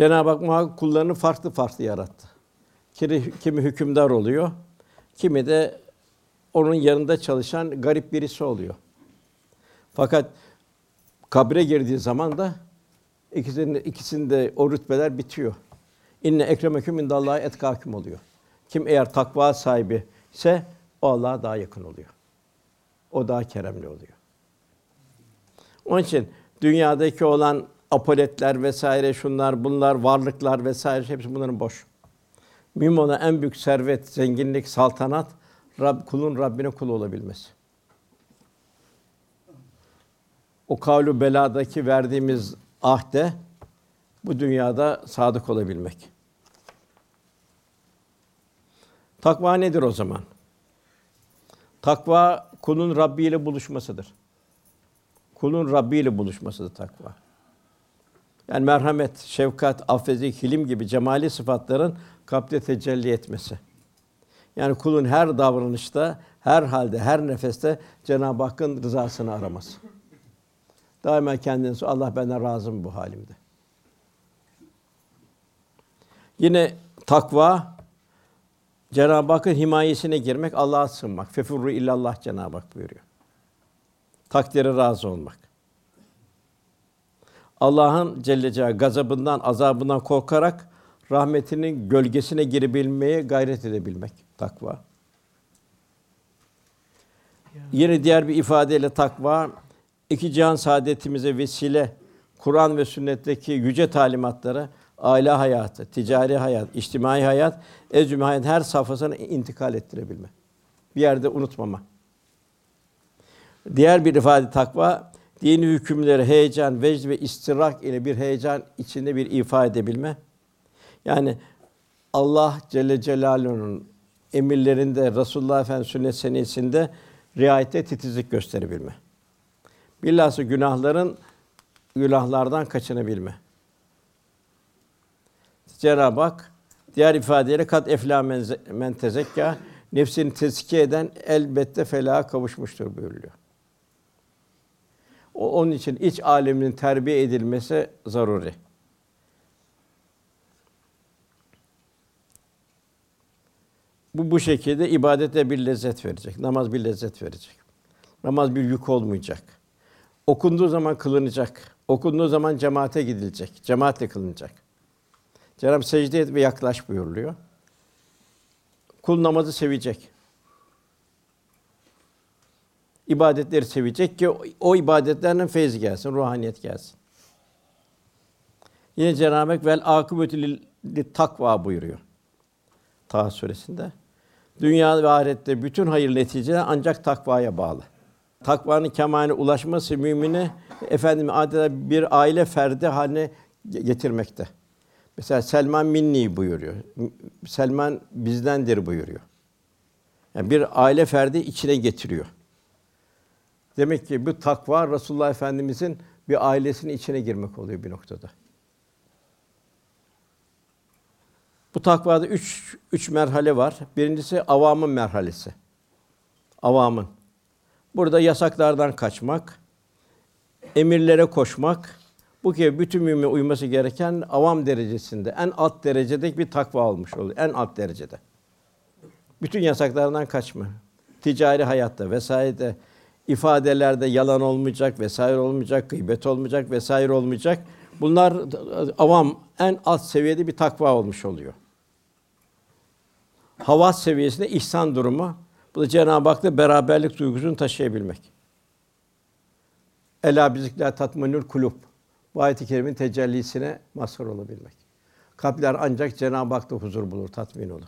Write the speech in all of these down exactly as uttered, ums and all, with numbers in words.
Cenab-ı Hak muhakkak kullarını farklı farklı yarattı. Kimi, kimi hükümdar oluyor, kimi de onun yanında çalışan garip birisi oluyor. Fakat kabre girdiği zaman da ikisinin ikisinde o rütbeler bitiyor. İnne ekremeküm indallahi etkâküm oluyor. Kim eğer takva sahibi ise o Allah'a daha yakın oluyor. O daha keremli oluyor. Onun için dünyadaki olan apoletler vesaire, şunlar, bunlar, varlıklar vesaire hepsi bunların boş. Mühim olan en büyük servet, zenginlik, saltanat, Rab, kulun Rabbine kul olabilmesi. O kavlu beladaki verdiğimiz ahde bu dünyada sadık olabilmek. Takva nedir o zaman? Takva kulun Rabbi ile buluşmasıdır. Kulun Rabbi ile buluşmasıdır takva. Yani merhamet, şefkat, affedici, hilim gibi cemali sıfatların kalpte tecelli etmesi. Yani kulun her davranışta, her halde, her nefeste Cenab-ı Hakk'ın rızasını araması. Daima kendine sor, Allah benden razı mı bu halimde? Yine takva Cenab-ı Hakk'ın himayesine girmek, Allah'a sığınmak. Fefurru illallah Cenab-ı Hak buyuruyor. Takdire razı olmak. Allah'ın Celle Celaluhu gazabından, azabından korkarak rahmetinin gölgesine girebilmeye gayret edebilmek takva. Yine diğer bir ifadeyle takva iki cihan saadetimize vesile Kur'an ve sünnetteki yüce talimatları aile hayatı, ticari hayat, içtimai hayat, ez-cümle hayat her safhasına intikal ettirebilme. Bir yerde unutmama. Diğer bir ifade takva dini hükümleri heyecan, vecd ve istirak ile bir heyecan içinde bir ifade edebilme. Yani Allah Celle Celaluhu'nun emirlerinde, Resulullah Efendimiz sünnet senesinde riayete titizlik gösterebilme. Bilhassa günahların günahlardan kaçınabilme. Cenab-ı Hak diğer ifadeyle kat eflâ men tezekkâ, nefsini tezkiye eden elbette felaha kavuşmuştur buyuruyor. O onun için iç aleminin terbiye edilmesi zaruri. Bu bu şekilde ibadete bir lezzet verecek. Namaz bir lezzet verecek. Namaz bir yük olmayacak. Okunduğu zaman kılınacak. Okunduğu zaman cemaate gidilecek. Cemaatle kılınacak. Cenab-ı Hak secde et ve yaklaş buyuruluyor. Kul namazı sevecek. İbadetleri sevecek ki o ibadetlerden feyz gelsin, ruhaniyet gelsin. Yine Cenab-ı Hak vel akıbetü lit takva buyuruyor. Taha suresinde. Dünya ve ahirette bütün hayır neticeler ancak takvaya bağlı. Takvanın kemaline ulaşması mümini efendim adeta bir aile ferdi haline getirmekte. Mesela Selman minni buyuruyor. Selman bizdendir buyuruyor. Yani bir aile ferdi içine getiriyor. Demek ki bu takva Resulullah Efendimizin bir ailesinin içine girmek oluyor bir noktada. Bu takvada üç üç merhale var. Birincisi avamın merhalesi. Avamın. Burada yasaklardan kaçmak, emirlere koşmak, bu gibi bütün mümin uyması gereken avam derecesinde, en alt derecedeki bir takva olmuş oluyor. En alt derecede. Bütün yasaklardan kaçma. Ticari hayatta vesairede ifadelerde yalan olmayacak, vesaire olmayacak, gıybet olmayacak, vesaire olmayacak. Bunlar avam en alt seviyede bir takva olmuş oluyor. Havas seviyesinde ihsan durumu. Bu da Cenab-ı Hak'la beraberlik duygusunu taşıyabilmek. Elâ bizikrillahi tatma'innul kulûb. Bu ayet-i kerimenin tecellisine mazhar olabilmek. Kalpler ancak Cenab-ı Hak'ta huzur bulur, tatmin olur.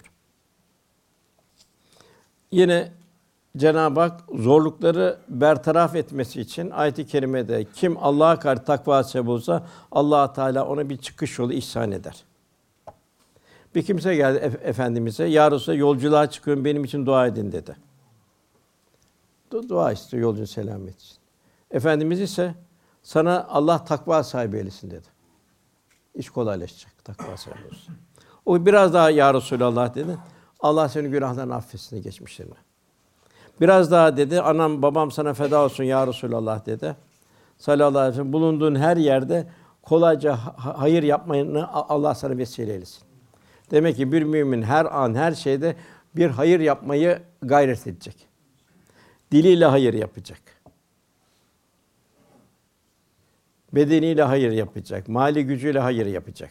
Yine Cenab-ı Hak zorlukları bertaraf etmesi için ayet-i kerimede kim Allah'a karşı takva sahibi olsa Allah Teala ona bir çıkış yolu ihsan eder. Bir kimse geldi e- efendimize, "Ya Resulallah, yolculuğa çıkıyorum, benim için dua edin." dedi. Du- dua istiyor yolcunun selamet için. Efendimiz ise sana Allah takva sahibi eylesin dedi. İş kolaylaşacak, takva sahibi olsun. O biraz daha "Ya Resulallah" dedi. Allah senin günahlarını affetsin, geçmişlerini. Biraz daha dedi, "Anam babam sana feda olsun ya Resulallah" dedi. Sallallahu aleyhi ve sellem bulunduğun her yerde kolayca ha- hayır yapmayını A- Allah sana vesile eylesin. Demek ki bir mümin her an, her şeyde bir hayır yapmayı gayret edecek. Diliyle hayır yapacak. Bedeniyle hayır yapacak. Mali gücüyle hayır yapacak.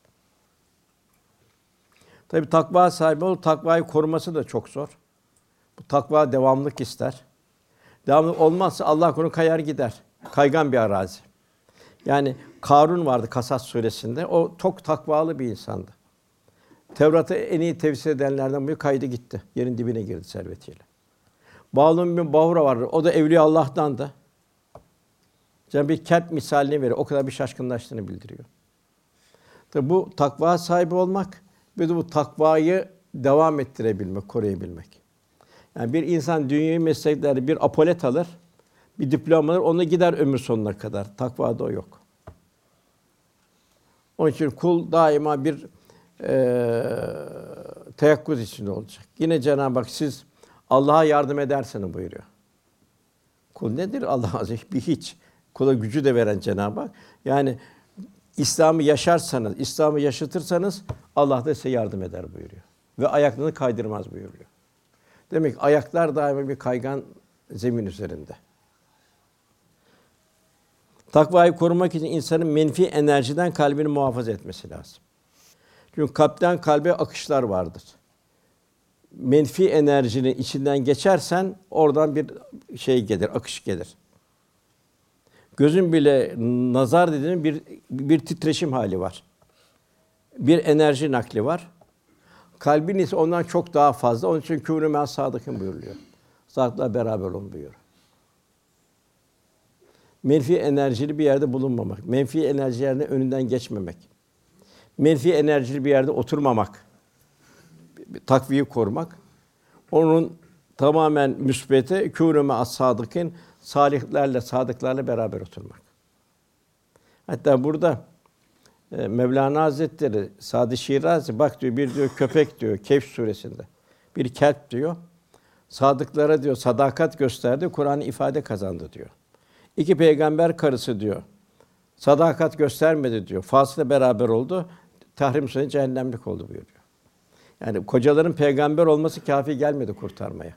Tabii takva sahibi ol, takvayı koruması da çok zor. Bu takva devamlılık ister. Devamlılık olmazsa Allah korusun kayar gider. Kaygan bir arazi. Yani Karun vardı Kasas suresinde. O çok takvalı bir insandı. Tevrat'ı en iyi tefsir edenlerden biri, kaydı gitti. Yerin dibine girdi servetiyle. Bağlum bin Bahura vardı. O da evliya Allah'tandı. Cenab-ı bir kelp misalini veriyor. O kadar bir şaşkınlaştığını bildiriyor. Tabi bu takva sahibi olmak ve de bu takvayı devam ettirebilmek, koruyabilmek. Yani bir insan dünyevi mesleklerde bir apolet alır, bir diploma alır, onunla gider ömür sonuna kadar. Takvada o yok. Onun için kul daima bir eee teyakkuz içinde olacak. Yine Cenab-ı Hak siz Allah'a yardım ederseniz buyuruyor. Kul nedir? Allah azze bir hiç. Kula gücü de veren Cenab-ı Hak. Yani İslam'ı yaşarsanız, İslam'ı yaşatırsanız Allah da size yardım eder buyuruyor. Ve ayaklarını kaydırmaz buyuruyor. Demek ki ayaklar daima bir kaygan zemin üzerinde. Takvayı korumak için insanın menfi enerjiden kalbini muhafaza etmesi lazım. Çünkü kalpten kalbe akışlar vardır. Menfi enerjinin içinden geçersen oradan bir şey gelir, akış gelir. Gözün bile nazar dediğinin bir bir titreşim hali var. Bir enerji nakli var. Kalbin ise ondan çok daha fazla. Onun için kûnû me'as sâdıkîn buyuruluyor. Sadıklarla beraber olun buyuruyor. Menfi enerjili bir yerde bulunmamak, menfi enerjilerinin önünden geçmemek, menfi enerjili bir yerde oturmamak, takviyi korumak, onun tamamen müsbete kûnû me'as sâdıkîn, salihlerle, sadıklarla beraber oturmak. Hatta burada e, Mevlana Hazretleri Sadi Şirazi bak diyor bir diyor köpek diyor Kehf suresinde. Bir kelp diyor. Sadıklara diyor sadakat gösterdi, Kur'an ifade kazandı diyor. İki peygamber karısı diyor. Sadakat göstermedi diyor. Fasla beraber oldu. Tahrim sonu cehennemlik oldu buyuruyor. Yani kocaların peygamber olması kâfi gelmedi kurtarmaya.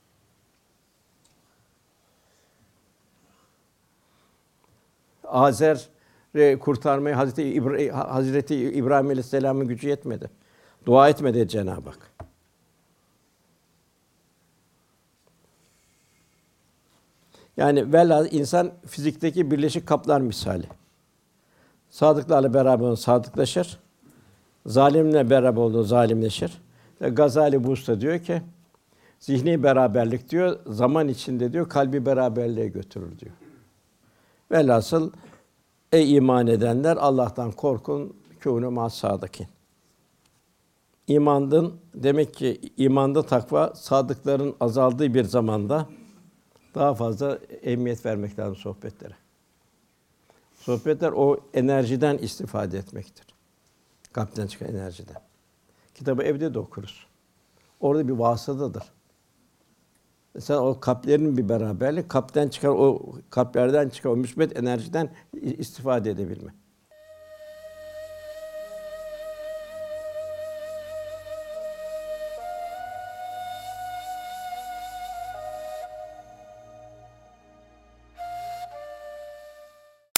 Azer'i kurtarmaya Hazreti İbrahim, Hazreti İbrahim Aleyhisselam'ın gücü yetmedi. Dua etmedi Cenab-ı Hak. Yani velhâsıl insan fizikteki birleşik kaplar misali. Sadıklarla beraber olan sadıklaşır. Zalimle beraber olduğu zalimleşir. Ve Gazali bu usta diyor ki zihni beraberlik diyor zaman içinde diyor kalbi beraberliğe götürür diyor. Velhasıl ey iman edenler Allah'tan korkun kûnû me'as sâdıkîn. İmanın demek ki imanda takva sadıkların azaldığı bir zamanda daha fazla ehemmiyet vermek lazım sohbetlere. Sohbetler o enerjiden istifade etmektir. Kalpten çıkan enerjiden. Kitabı evde de okuruz. Orada bir vasıtadır. Mesela o kalplerin bir beraberlik, kalpten çıkan o kalplerden çıkan o müsbet enerjiden istifade edebilme.